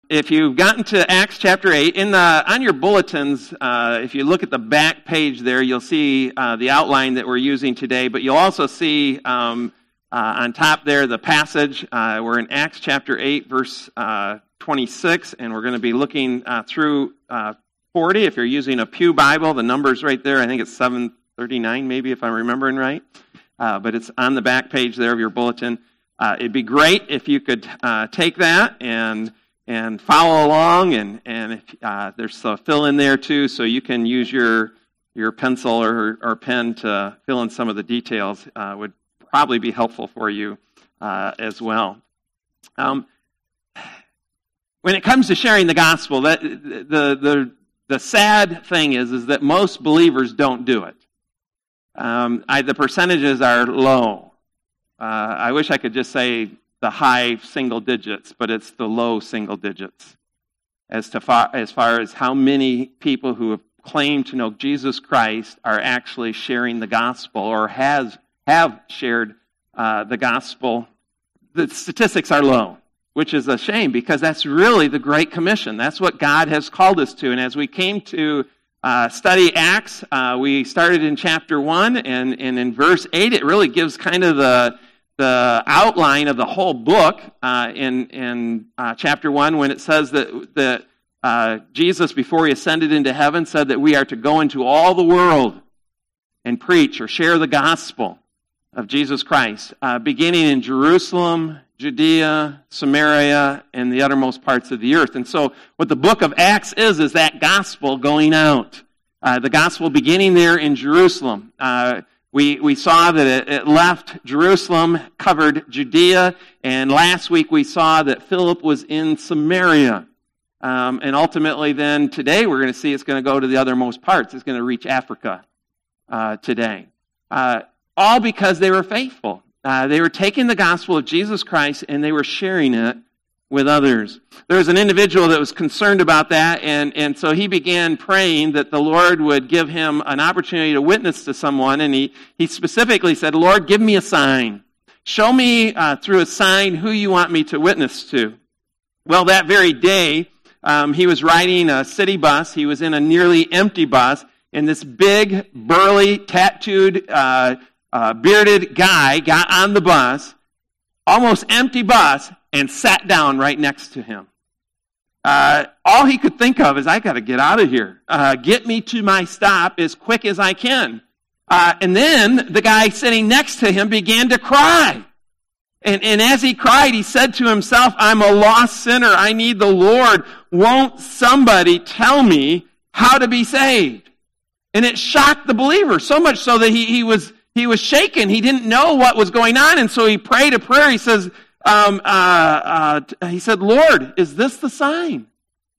If you've gotten to Acts chapter 8, on your bulletins, if you look at the back page there, you'll see the outline that we're using today, but you'll also see on top there the passage. We're in Acts chapter 8, verse 26, and we're going to be looking through 40. If you're using a Pew Bible, the number's right there. I think it's 739 maybe, if I'm remembering right. But it's on the back page there of your bulletin. It'd be great if you could take that and follow along, and if, there's a fill in there too, so you can use your pencil or pen to fill in some of the details. Would probably be helpful for you as well. When it comes to sharing the gospel, that the sad thing is that most believers don't do it. The percentages are low. I wish I could just say the high single digits, but it's the low single digits as far as how many people who have claimed to know Jesus Christ are actually sharing the gospel or have shared the gospel. The statistics are low, which is a shame because that's really the Great Commission. That's what God has called us to. And as we came to study Acts, we started in chapter 1, and in verse 8, it really gives kind of the outline of the whole book in chapter 1 when it says that Jesus, before he ascended into heaven, said that we are to go into all the world and preach or share the gospel of Jesus Christ, beginning in Jerusalem, Judea, Samaria, and the uttermost parts of the earth. And so what the book of Acts is that gospel going out. The gospel beginning there in Jerusalem. We saw that it left Jerusalem, covered Judea, and last week we saw that Philip was in Samaria. And ultimately then today we're going to see it's going to go to the othermost parts. It's going to reach Africa today. All because they were faithful. They were taking the gospel of Jesus Christ and they were sharing it with others. There was an individual that was concerned about that, and so he began praying that the Lord would give him an opportunity to witness to someone, and he specifically said, Lord, give me a sign. Show me through a sign who you want me to witness to. Well, that very day, he was riding a city bus. He was in a nearly empty bus, and this big, burly, tattooed, bearded guy got on the bus, almost empty bus, and sat down right next to him. All he could think of is, I got to get out of here. Get me to my stop as quick as I can. And then the guy sitting next to him began to cry. And as he cried, he said to himself, I'm a lost sinner. I need the Lord. Won't somebody tell me how to be saved? And it shocked the believer so much so that he was shaken. He didn't know what was going on. And so he prayed a prayer. He says, he said, Lord, is this the sign?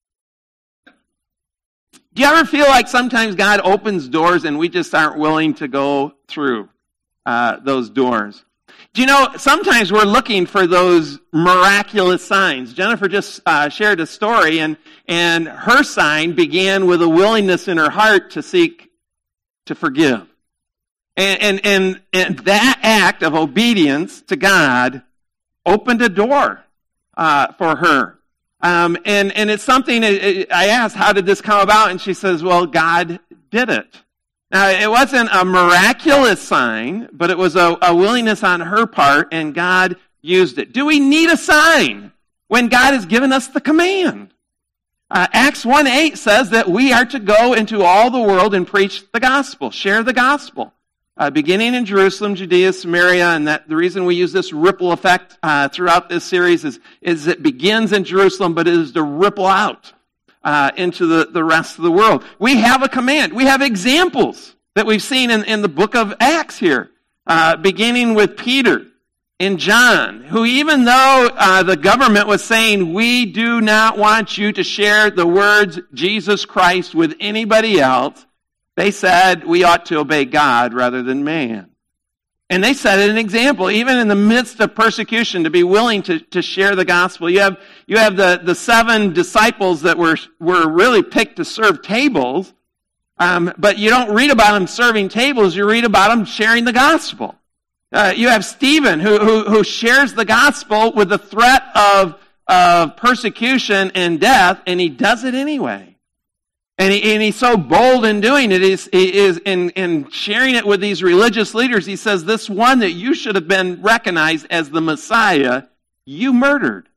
Do you ever feel like sometimes God opens doors and we just aren't willing to go through those doors? Do you know, sometimes we're looking for those miraculous signs. Jennifer just shared a story, and her sign began with a willingness in her heart to seek to forgive. And that act of obedience to God opened a door for her. And it's something, I asked, how did this come about? And she says, well, God did it. Now, it wasn't a miraculous sign, but it was a willingness on her part, and God used it. Do we need a sign when God has given us the command? Acts 1:8 says that we are to go into all the world and preach the gospel, share the gospel. Beginning in Jerusalem, Judea, Samaria, and that the reason we use this ripple effect throughout this series is it begins in Jerusalem, but it is to ripple out into the rest of the world. We have a command. We have examples that we've seen in the book of Acts here, beginning with Peter and John, who even though the government was saying, we do not want you to share the words Jesus Christ with anybody else, they said we ought to obey God rather than man. And they set an example, even in the midst of persecution, to be willing to share the gospel. You have the 7 disciples that were really picked to serve tables, but you don't read about them serving tables, you read about them sharing the gospel. You have Stephen, who shares the gospel with the threat of of persecution and death, and he does it anyway. And he's so bold in doing it. He is in sharing it with these religious leaders. He says, this one that you should have been recognized as the Messiah, you murdered.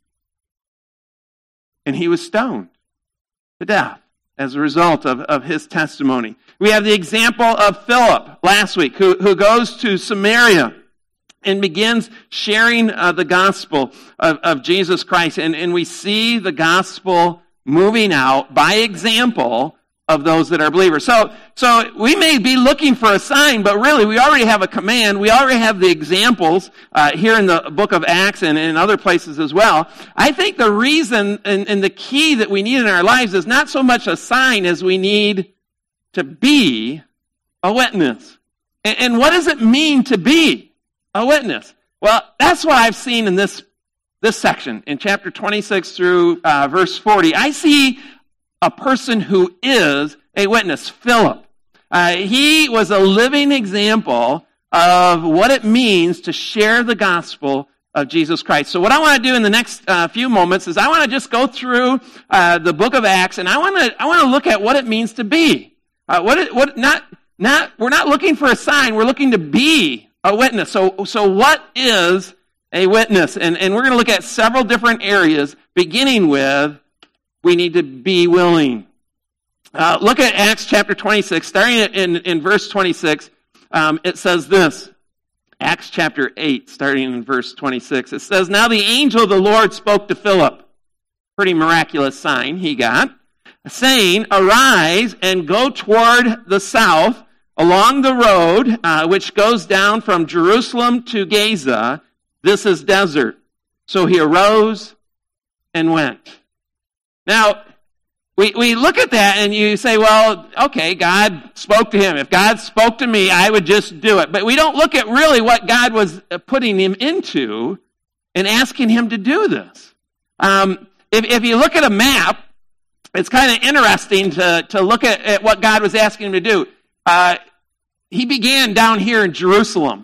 And he was stoned to death as a result of his testimony. We have the example of Philip last week, who goes to Samaria and begins sharing the gospel of Jesus Christ. And we see the gospel moving out by example of those that are believers. So we may be looking for a sign, but really we already have a command. We already have the examples here in the book of Acts and in other places as well. I think the reason and the key that we need in our lives is not so much a sign as we need to be a witness. And what does it mean to be a witness? Well, that's what I've seen in this section, in chapter 26 through verse 40. I see a person who is a witness, Philip. He was a living example of what it means to share the gospel of Jesus Christ. So what I want to do in the next few moments is I want to just go through the book of Acts, and I want to look at what it means to be. We're not looking for a sign. We're looking to be a witness. So what is a witness? And we're going to look at several different areas, beginning with we need to be willing. Look at Acts chapter 26, starting in verse 26. It says this. Acts chapter 8, starting in verse 26. It says, now the angel of the Lord spoke to Philip. Pretty miraculous sign he got. Saying, arise and go toward the south along the road which goes down from Jerusalem to Gaza. This is desert. So he arose and went. Now, we look at that and you say, well, okay, God spoke to him. If God spoke to me, I would just do it. But we don't look at really what God was putting him into and asking him to do this. If you look at a map, it's kind of interesting to look at what God was asking him to do. He began down here in Jerusalem.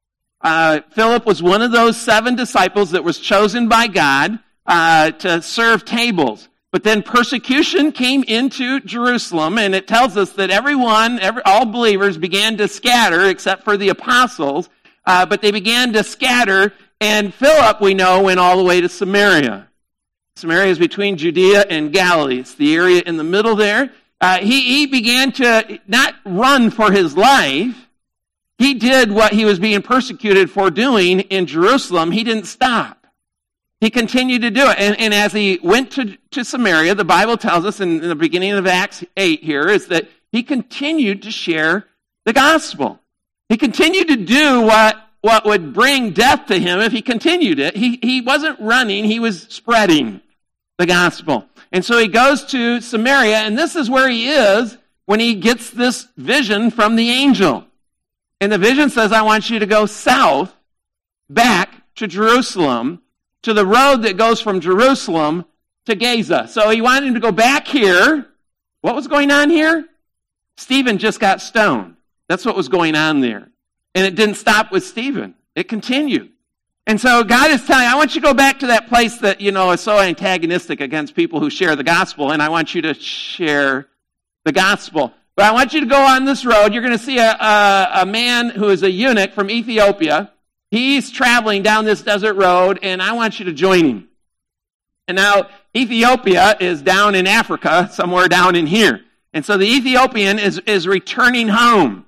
Philip was one of those 7 disciples that was chosen by God to serve tables. But then persecution came into Jerusalem, and it tells us that all believers began to scatter, except for the apostles, but they began to scatter, and Philip, we know, went all the way to Samaria. Samaria is between Judea and Galilee. It's the area in the middle there. He began to not run for his life. He did what he was being persecuted for doing in Jerusalem. He didn't stop. He continued to do it. And as he went to Samaria, the Bible tells us in the beginning of Acts 8 here, is that he continued to share the gospel. He continued to do what would bring death to him if he continued it. He wasn't running, he was spreading the gospel. And so he goes to Samaria, and this is where he is when he gets this vision from the angel. And the vision says, I want you to go south, back to Jerusalem, to the road that goes from Jerusalem to Gaza. So he wanted him to go back here. What was going on here? Stephen just got stoned. That's what was going on there. And it didn't stop with Stephen. It continued. And so God is telling, I want you to go back to that place that, is so antagonistic against people who share the gospel, and I want you to share the gospel. But I want you to go on this road. You're going to see a man who is a eunuch from Ethiopia. He's traveling down this desert road, and I want you to join him. And now, Ethiopia is down in Africa, somewhere down in here. And so the Ethiopian is returning home.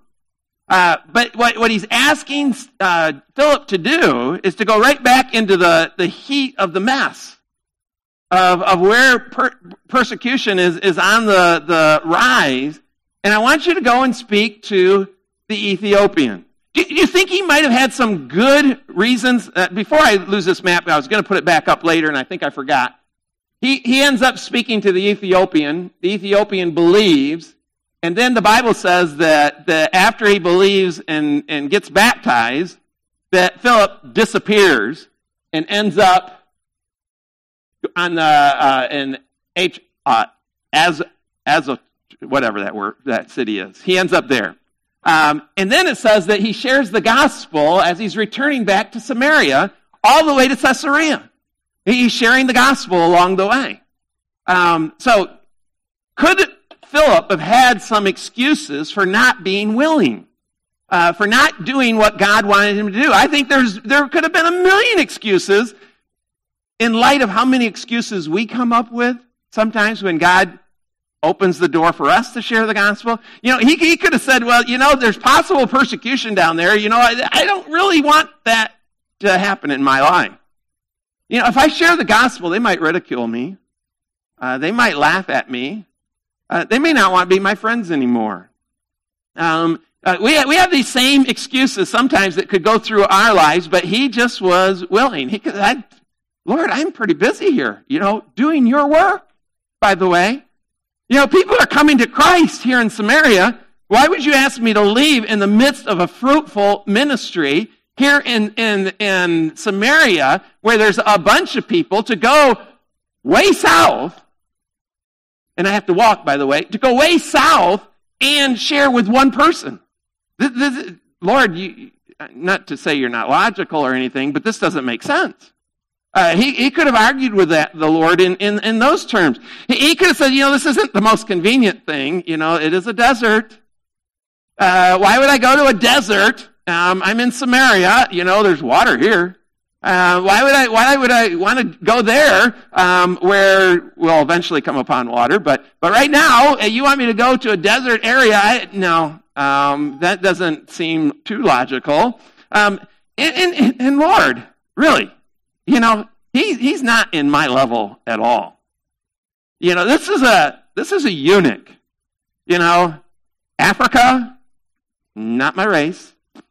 But what he's asking Philip to do is to go right back into the heat of the mess of where persecution is on the rise. And I want you to go and speak to the Ethiopian. Do you think he might have had some good reasons? Before I lose this map, I was going to put it back up later, and I think I forgot. He ends up speaking to the Ethiopian. The Ethiopian believes. And then the Bible says that after he believes and gets baptized, that Philip disappears and ends up on whatever that city is. He ends up there. And then it says that he shares the gospel as he's returning back to Samaria, all the way to Caesarea. He's sharing the gospel along the way. So could Philip have had some excuses for not being willing, for not doing what God wanted him to do? I think there could have been a million excuses in light of how many excuses we come up with sometimes when God opens the door for us to share the gospel. He could have said, well, there's possible persecution down there. I don't really want that to happen in my life. If I share the gospel, they might ridicule me. They might laugh at me. They may not want to be my friends anymore. We have these same excuses sometimes that could go through our lives, but he just was willing. He could, Lord, I'm pretty busy here, doing your work, by the way. People are coming to Christ here in Samaria. Why would you ask me to leave in the midst of a fruitful ministry here in Samaria, where there's a bunch of people, to go way south, and I have to walk, by the way, to go way south and share with one person? Lord, not to say you're not logical or anything, but this doesn't make sense. He could have argued with the Lord in those terms. He could have said, this isn't the most convenient thing. It is a desert. Why would I go to a desert? I'm in Samaria. There's water here. Why would I want to go there where we'll eventually come upon water? But right now, you want me to go to a desert area? No, that doesn't seem too logical. And Lord, really, he's not in my level at all. This is a eunuch. Africa, not my race.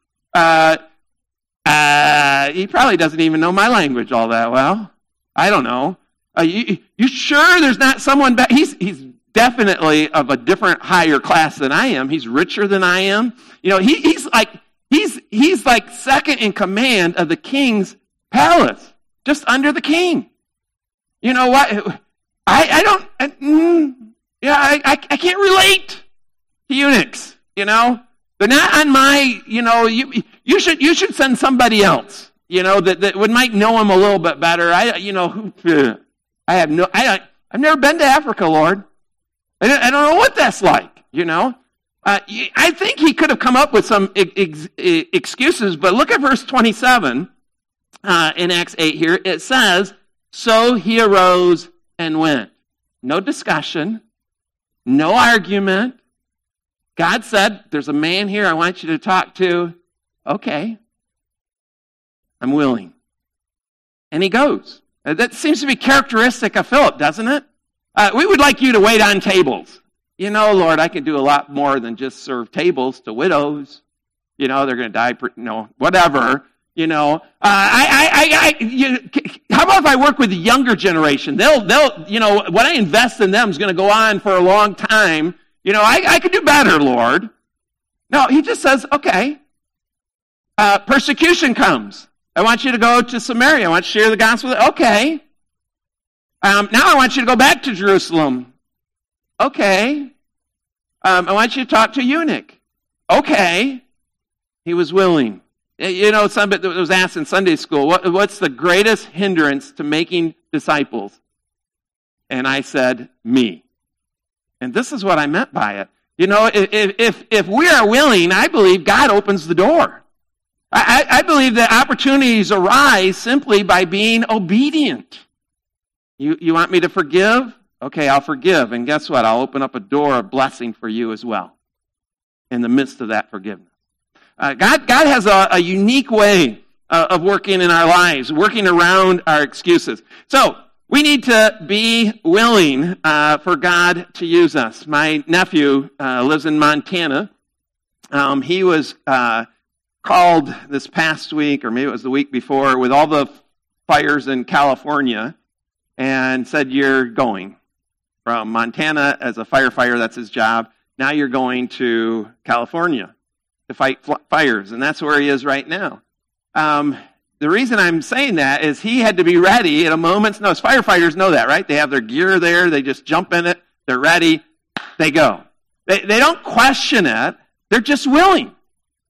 He probably doesn't even know my language all that well. I don't know. You sure there's not someone back? He's definitely of a different, higher class than I am. He's richer than I am. He's like second in command of the king's palace, just under the king. You know what? I can't relate to eunuchs. They're not on my. You should send somebody else. That might know him a little bit better. I've never been to Africa, Lord. I don't know what that's like. I think he could have come up with some excuses, but look at verse 27 in Acts 8 here. It says, so he arose and went. No discussion, no argument. God said, there's a man here I want you to talk to. Okay, I'm willing. And he goes. That seems to be characteristic of Philip, doesn't it? We would like you to wait on tables. Lord, I can do a lot more than just serve tables to widows. They're going to die, whatever. How about if I work with the younger generation? They'll what I invest in them is going to go on for a long time. I could do better, Lord. No, he just says, okay. Persecution comes. I want you to go to Samaria. I want you to share the gospel. Okay. Now I want you to go back to Jerusalem. Okay. I want you to talk to a eunuch. Okay. He was willing. Somebody was asked in Sunday school, what's the greatest hindrance to making disciples? And I said, me. And this is what I meant by it. If we are willing, I believe God opens the door. I believe that opportunities arise simply by being obedient. You want me to forgive? Okay, I'll forgive. And guess what? I'll open up a door of blessing for you as well in the midst of that forgiveness. God has a unique way of working in our lives, working around our excuses. So, we need to be willing for God to use us. My nephew lives in Montana. He was called this past week, or maybe it was the week before, with all the fires in California, and said, you're going from Montana as a firefighter, that's his job. Now you're going to California to fight fires, and that's where he is right now. The reason I'm saying that is he had to be ready at a moment's notice. Firefighters know that, right? They have their gear there. They just jump in it. They're ready. They go. They don't question it. They're just willing.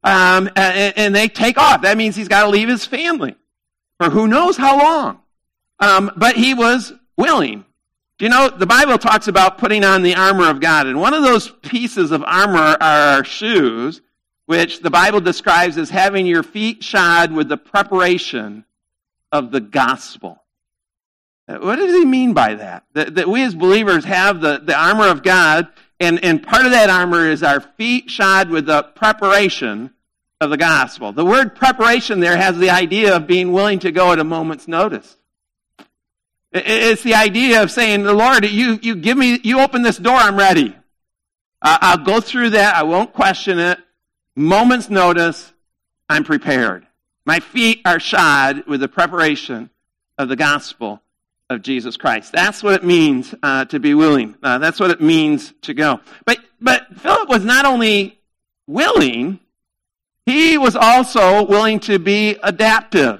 And they take off. That means he's got to leave his family for who knows how long. but he was willing. You know, the Bible talks about putting on the armor of God, and one of those pieces of armor are our shoes, which the Bible describes as having your feet shod with the preparation of the gospel. What does he mean by that? That we as believers have the armor of God, and part of that armor is our feet shod with the preparation of the gospel. The word preparation there has the idea of being willing to go at a moment's notice. It's the idea of saying, the Lord, you open this door, I'm ready. I'll go through that, I won't question it. Moment's notice, I'm prepared. My feet are shod with the preparation of the gospel of Jesus Christ. That's what it means to be willing. That's what it means to go. But Philip was not only willing, he was also willing to be adaptable.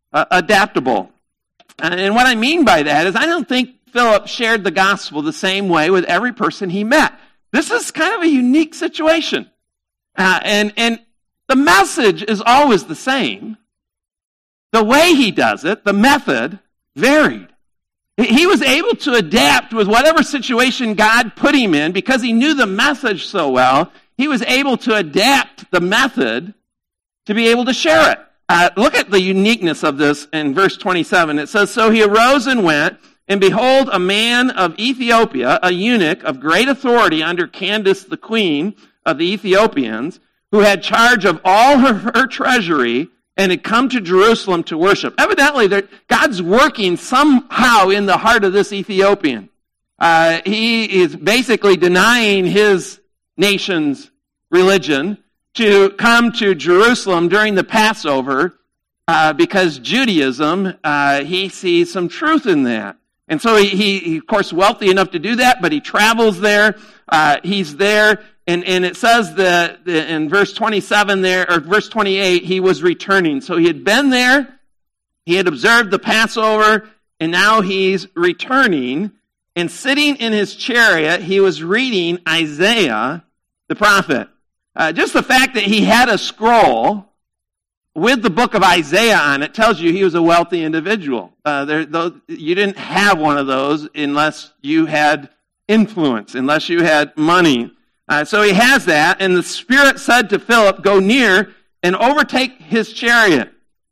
And what I mean by that is I don't think Philip shared the gospel the same way with every person he met. This is kind of a unique situation. And the message is always the same. The way he does it, the method, varied. He was able to adapt with whatever situation God put him in because he knew the message so well. He was able to adapt the method to be able to share it. Look at the uniqueness of this in verse 27. It says, "So he arose and went, and behold, a man of Ethiopia, a eunuch of great authority under Candace the queen of the Ethiopians, who had charge of all her treasury, and had come to Jerusalem to worship." Evidently, God's working somehow in the heart of this Ethiopian. He is basically denying his nation's religion to come to Jerusalem during the Passover because Judaism, he sees some truth in that. And so he, of course, wealthy enough to do that, but he travels there. He's there. And it says that in verse 27 there, or verse 28, he was returning. So he had been there, he had observed the Passover, and now he's returning. And sitting in his chariot, he was reading Isaiah, the prophet. Just the fact that he had a scroll with the book of Isaiah on it tells you he was a wealthy individual. You didn't have one of those unless you had influence, unless you had money. So he has that, and the Spirit said to Philip, "Go near and overtake his chariot."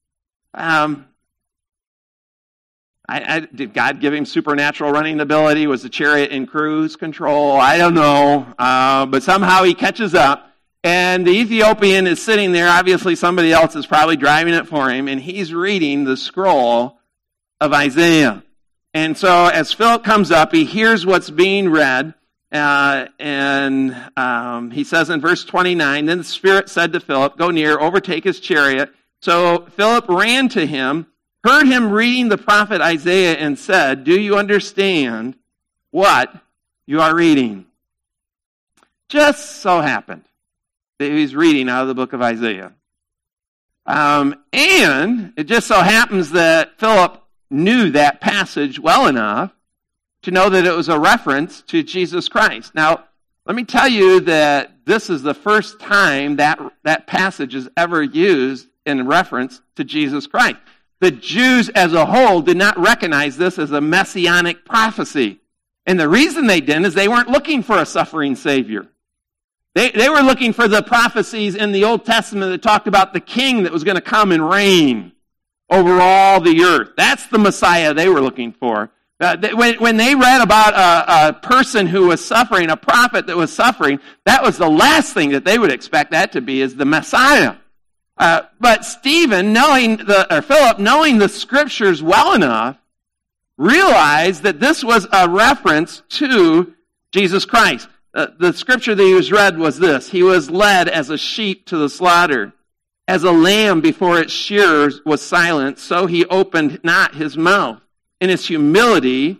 Did God give him supernatural running ability? Was the chariot in cruise control? I don't know. But somehow he catches up, and the Ethiopian is sitting there. Obviously somebody else is probably driving it for him, and he's reading the scroll of Isaiah. And so as Philip comes up, he hears what's being read, and he says in verse 29, "Then the Spirit said to Philip, 'Go near, overtake his chariot.' So Philip ran to him, heard him reading the prophet Isaiah, and said, 'Do you understand what you are reading?'" Just so happened that he's reading out of the book of Isaiah. And it just so happens that Philip knew that passage well enough to know that it was a reference to Jesus Christ. Now, let me tell you that this is the first time that passage is ever used in reference to Jesus Christ. The Jews as a whole did not recognize this as a messianic prophecy. And the reason they didn't is they weren't looking for a suffering Savior. They were looking for the prophecies in the Old Testament that talked about the king that was going to come and reign over all the earth. That's the Messiah they were looking for. When they read about a person who was suffering, a prophet that was suffering, that was the last thing that they would expect that to be, is the Messiah. But Philip, knowing the Scriptures well enough, realized that this was a reference to Jesus Christ. The scripture that he was read was this: "He was led as a sheep to the slaughter. As a lamb before its shearers was silent, so he opened not his mouth. In his humility,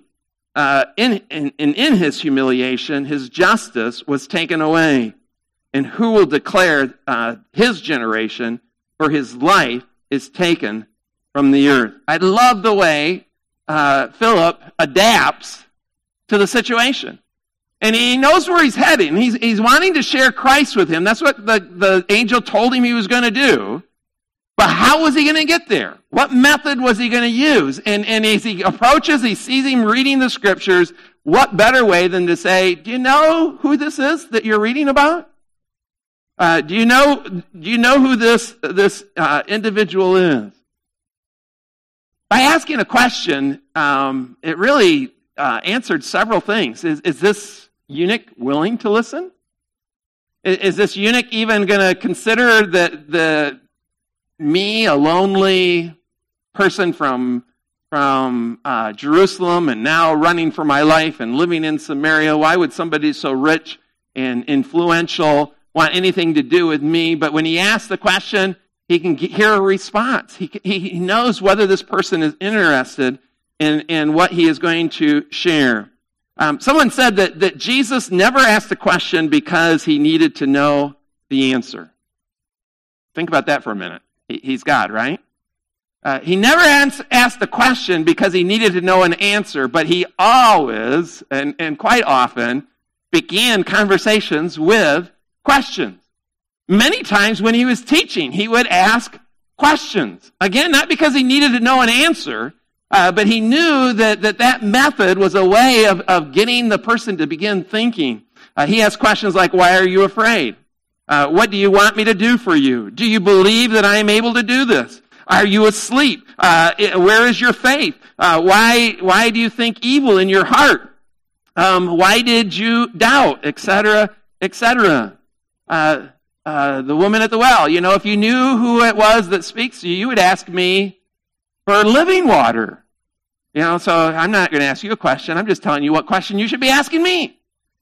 in his humiliation, his justice was taken away. And who will declare his generation? For his life is taken from the earth." I love the way Philip adapts to the situation. And he knows where he's heading. He's wanting to share Christ with him. That's what the angel told him he was going to do. But how was he going to get there? What method was he going to use? And as he approaches, he sees him reading the scriptures, what better way than to say, do you know who this is that you're reading about? Do you know who this individual is? By asking a question, it really answered several things. Is this eunuch willing to listen? Is this eunuch even going to consider that me, a lonely person from Jerusalem and now running for my life and living in Samaria, why would somebody so rich and influential want anything to do with me? But when he asks the question, he can hear a response. He knows whether this person is interested in what he is going to share. Someone said that Jesus never asked a question because he needed to know the answer. Think about that for a minute. He's God, right? He never asked the question because he needed to know an answer, but he always, and quite often, began conversations with questions. Many times when he was teaching, he would ask questions. Again, not because he needed to know an answer, but he knew that method was a way of getting the person to begin thinking. He asked questions like, why are you afraid? What do you want me to do for you? Do you believe that I am able to do this? Are you asleep? Where is your faith? Why do you think evil in your heart? Why did you doubt? Etc., etc. The woman at the well, if you knew who it was that speaks to you, you would ask me for living water. So I'm not going to ask you a question. I'm just telling you what question you should be asking me.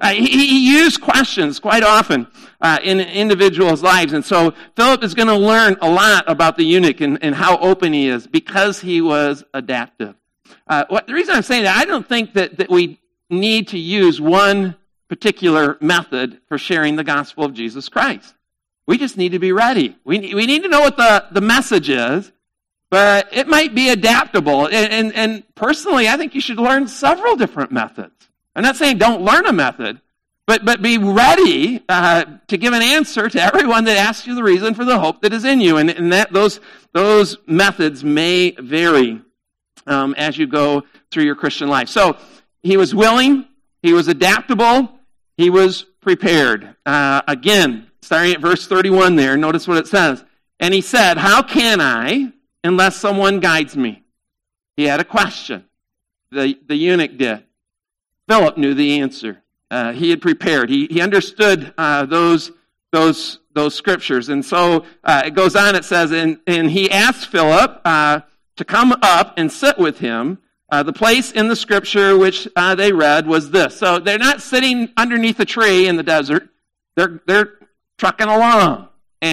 He used questions quite often in individuals' lives. And so Philip is going to learn a lot about the eunuch and how open he is because he was adaptive. The reason I'm saying that, I don't think that we need to use one particular method for sharing the gospel of Jesus Christ. We just need to be ready. We need to know what the message is, but it might be adaptable. And personally, I think you should learn several different methods. I'm not saying don't learn a method, but be ready to give an answer to everyone that asks you the reason for the hope that is in you. And that those methods may vary as you go through your Christian life. So he was willing, he was adaptable, he was prepared. Again, starting at verse 31 there, notice what it says. And he said, how can I unless someone guides me? He had a question. The eunuch did. Philip knew the answer. He had prepared. He understood those scriptures. And so it goes on, it says, and he asked Philip to come up and sit with him. The place in the scripture which they read was this. So they're not sitting underneath a tree in the desert. They're trucking along.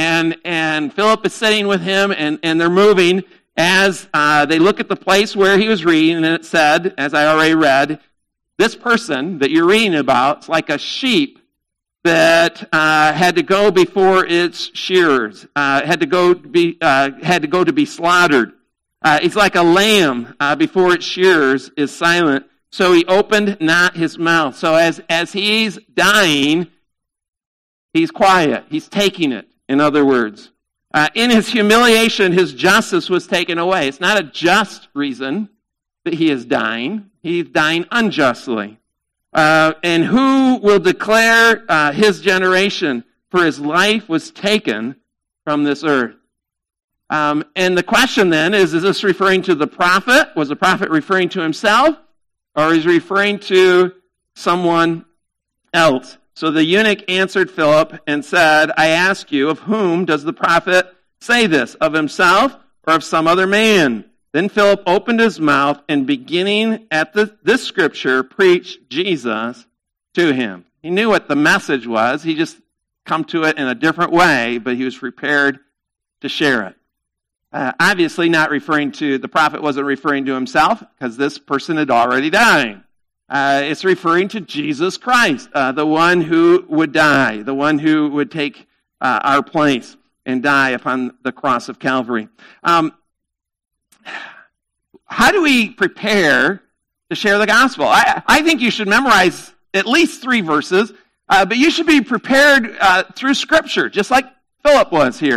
And Philip is sitting with him, and they're moving as they look at the place where he was reading, and it said, as I already read, this person that you're reading about is like a sheep that had to go before its shearers, had to go to be slaughtered. He's like a lamb before its shearers is silent, so he opened not his mouth. So as he's dying, he's quiet. He's taking it, in other words. In his humiliation, his justice was taken away. It's not a just reason that he is dying. He's dying unjustly. And who will declare his generation? For his life was taken from this earth. And the question then is this referring to the prophet? Was the prophet referring to himself? Or is he referring to someone else? So the eunuch answered Philip and said, I ask you, of whom does the prophet say this? Of himself or of some other man? Then Philip opened his mouth and beginning at this scripture, preached Jesus to him. He knew what the message was. He just come to it in a different way, but he was prepared to share it. Obviously not referring to, the prophet wasn't referring to himself because this person had already died. It's referring to Jesus Christ, the one who would die, the one who would take our place and die upon the cross of Calvary. How do we prepare to share the gospel? I think you should memorize at least 3 verses, but you should be prepared through Scripture, just like Philip was here.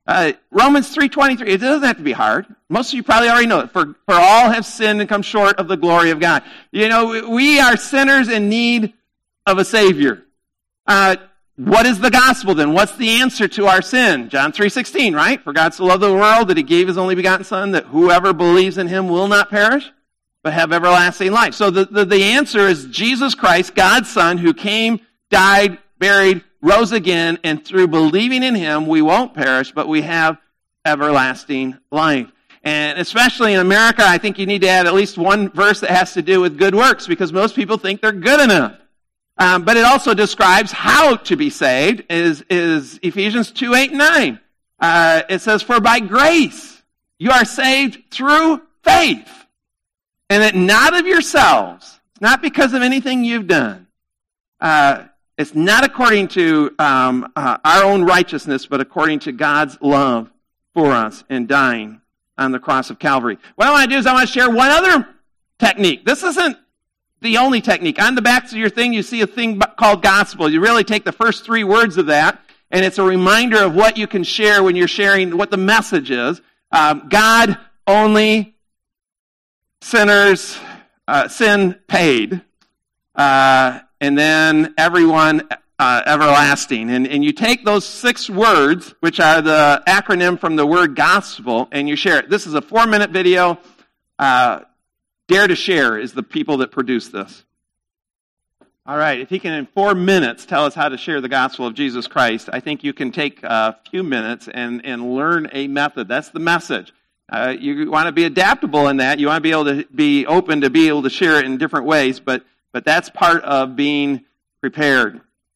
Romans 3:23, it doesn't have to be hard. Most of you probably already know it. For all have sinned and come short of the glory of God. You know, we are sinners in need of a Savior. What is the gospel then? What's the answer to our sin? John 3:16, right? For God so loved the world that he gave his only begotten Son, that whoever believes in him will not perish, but have everlasting life. So the answer is Jesus Christ, God's Son, who came, died, buried, rose again, and through believing in him, we won't perish, but we have everlasting life. And especially in America, I think you need to add at least one verse that has to do with good works, because most people think they're good enough. But it also describes how to be saved, is Ephesians 2:8-9. It says, for by grace you are saved through faith, and that not of yourselves. It's not because of anything you've done. It's not according to our own righteousness, but according to God's love for us in dying on the cross of Calvary. What I want to do is I want to share one other technique. This isn't the only technique. On the back of your thing, you see a thing called gospel. You really take the first 3 words of that, and it's a reminder of what you can share when you're sharing what the message is. God only, sinners, sin paid, and then everyone everlasting. And you take those 6 words, which are the acronym from the word gospel, and you share it. This is a 4-minute video. Dare to Share is the people that produce this. All right, if he can in 4 minutes tell us how to share the gospel of Jesus Christ, I think you can take a few minutes and learn a method. That's the message. You want to be adaptable in that. You want to be able to be open to be able to share it in different ways, but that's part of being prepared.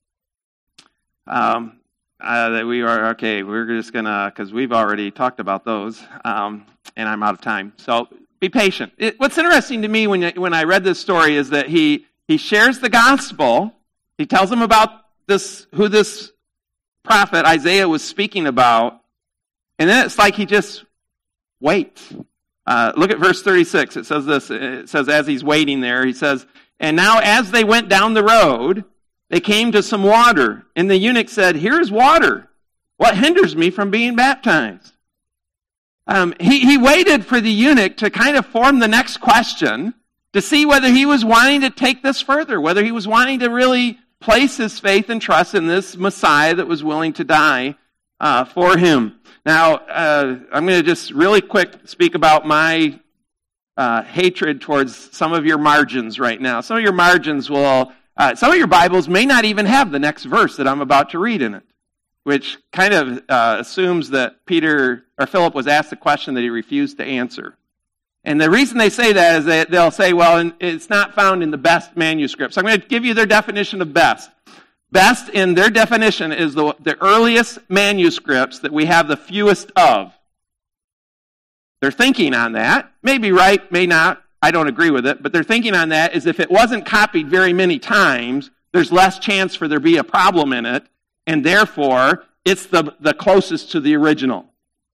We're just gonna, because we've already talked about those, and I'm out of time. So be patient. What's interesting to me when I read this story is that he shares the gospel. He tells them about who this prophet Isaiah was speaking about, and then it's like he just waits. Look at verse 36. It says this. It says, as he's waiting there, he says, and now as they went down the road, they came to some water, and the eunuch said, here's water. What hinders me from being baptized? He waited for the eunuch to kind of form the next question to see whether he was wanting to take this further, whether he was wanting to really place his faith and trust in this Messiah that was willing to die for him. Now, I'm going to just really quick speak about my hatred towards some of your margins right now. Some of your margins some of your Bibles may not even have the next verse that I'm about to read in it, which kind of assumes that Philip was asked a question that he refused to answer. And the reason they say that is that they'll say, well, it's not found in the best manuscripts. So I'm going to give you their definition of best. Best in their definition is the earliest manuscripts that we have the fewest of. Their thinking on that, may be right, may not, I don't agree with it, but their thinking on that is if it wasn't copied very many times, there's less chance for there to be a problem in it, and therefore, it's the closest to the original.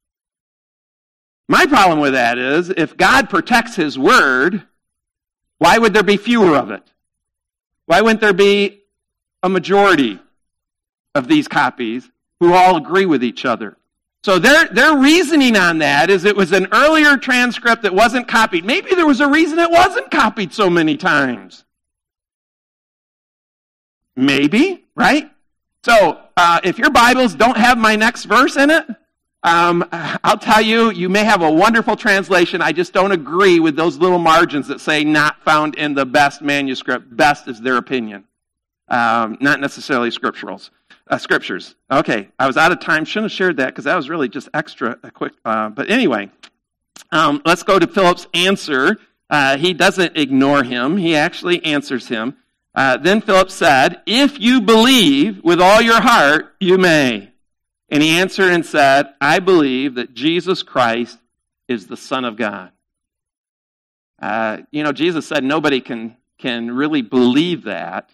My problem with that is, if God protects his word, why would there be fewer of it? Why wouldn't there be a majority of these copies who all agree with each other? So their reasoning on that is it was an earlier transcript that wasn't copied. Maybe there was a reason it wasn't copied so many times. Maybe, right? So if your Bibles don't have my next verse in it, I'll tell you, you may have a wonderful translation. I just don't agree with those little margins that say not found in the best manuscript. Best is their opinion, not necessarily scriptures. Okay, I was out of time. Shouldn't have shared that because that was really just extra quick. But anyway, let's go to Philip's answer. He doesn't ignore him. He actually answers him. Then Philip said, if you believe with all your heart, you may. And he answered and said, I believe that Jesus Christ is the Son of God. Jesus said nobody can really believe that.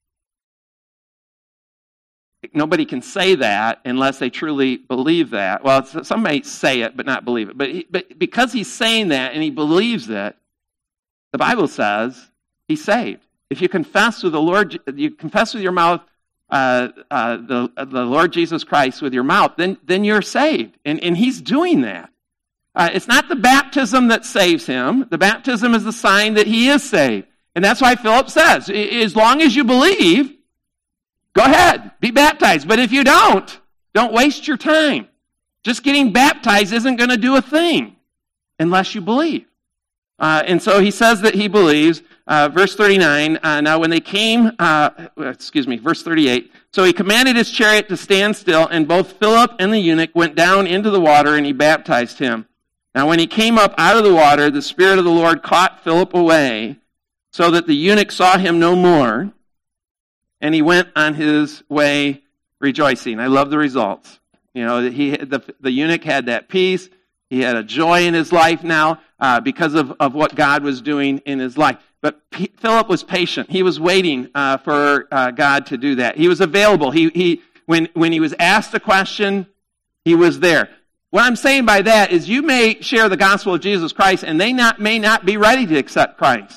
Nobody can say that unless they truly believe that. Well, some may say it but not believe it. But because he's saying that and he believes it, the Bible says he's saved. If you confess with your mouth the Lord Jesus Christ with your mouth, then you're saved. And he's doing that. It's not the baptism that saves him. The baptism is the sign that he is saved. And that's why Philip says, as long as you believe, go ahead, be baptized. But if you don't waste your time. Just getting baptized isn't going to do a thing unless you believe. And so he says that he believes. Verse 39, now when they came, verse 38, so he commanded his chariot to stand still, and both Philip and the eunuch went down into the water, and he baptized him. Now when he came up out of the water, the Spirit of the Lord caught Philip away, so that the eunuch saw him no more, and he went on his way rejoicing. I love the results. You know, the eunuch had that peace. He had a joy in his life now because of what God was doing in his life. But Philip was patient. He was waiting for God to do that. He was available. When he was asked a question, he was there. What I'm saying by that is you may share the gospel of Jesus Christ and they may not be ready to accept Christ.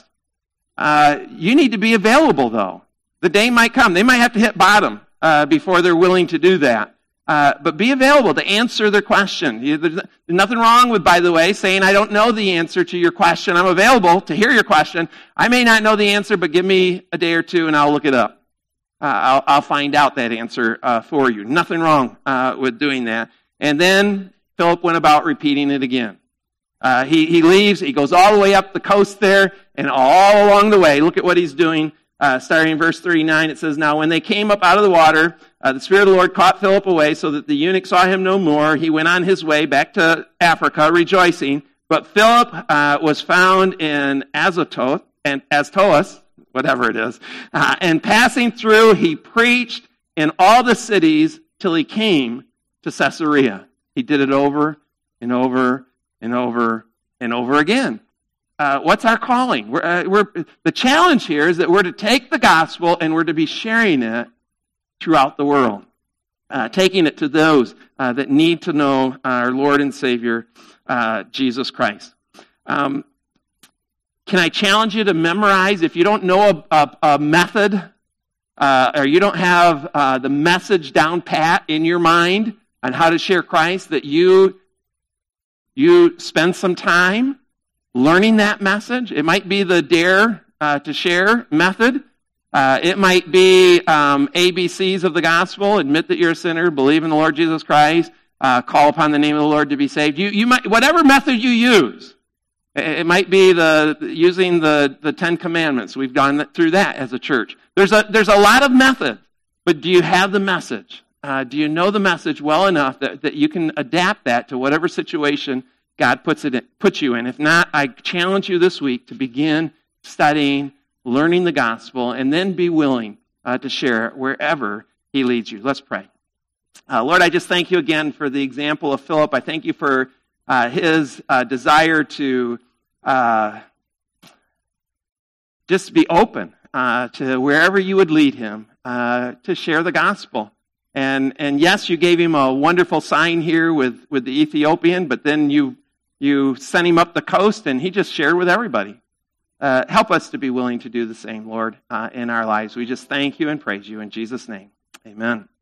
You need to be available, though. The day might come. They might have to hit bottom before they're willing to do that. But be available to answer their question. There's nothing wrong with, by the way, saying, I don't know the answer to your question. I'm available to hear your question. I may not know the answer, but give me a day or two and I'll look it up. I'll find out that answer for you. Nothing wrong with doing that. And then Philip went about repeating it again. He leaves. He goes all the way up the coast there, and all along the way, look at what he's doing. Starting in verse 39, it says, now when they came up out of the water, the Spirit of the Lord caught Philip away, so that the eunuch saw him no more. He went on his way back to Africa, rejoicing. But Philip was found in Azotus, whatever it is, and passing through, he preached in all the cities till he came to Caesarea. He did it over and over and over and over again. What's our calling? The challenge here is that we're to take the gospel and we're to be sharing it throughout the world, taking it to those that need to know our Lord and Savior, Jesus Christ. Can I challenge you to memorize? If you don't know a method, or you don't have the message down pat in your mind on how to share Christ, that you spend some time learning that message. It might be the Dare to Share method. It might be ABCs of the gospel: admit that you're a sinner, believe in the Lord Jesus Christ, call upon the name of the Lord to be saved. You might, whatever method you use. It might be using the 10 Commandments. We've gone through that as a church. There's a lot of methods, but do you have the message? Do you know the message well enough that you can adapt that to whatever situation God puts you in? If not, I challenge you this week to begin studying, learning the gospel, and then be willing to share it wherever He leads you. Let's pray. Lord, I just thank you again for the example of Philip. I thank you for his desire to just be open to wherever you would lead him to share the gospel. And yes, you gave him a wonderful sign here with the Ethiopian, but then you sent him up the coast and he just shared with everybody. Help us to be willing to do the same, Lord, in our lives. We just thank you and praise you in Jesus' name. Amen.